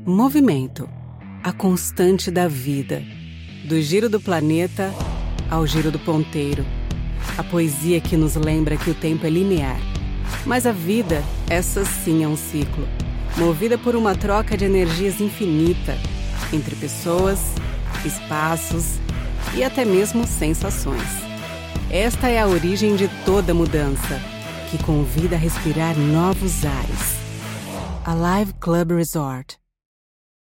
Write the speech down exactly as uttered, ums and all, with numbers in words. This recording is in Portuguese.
Movimento, a constante da vida. Do giro do planeta ao giro do ponteiro. A poesia que nos lembra que o tempo é linear. Mas a vida, essa sim é um ciclo. Movida por uma troca de energias infinita entre pessoas, espaços e até mesmo sensações. Esta é a origem de toda mudança, que convida a respirar novos ares. Alive Club Resort.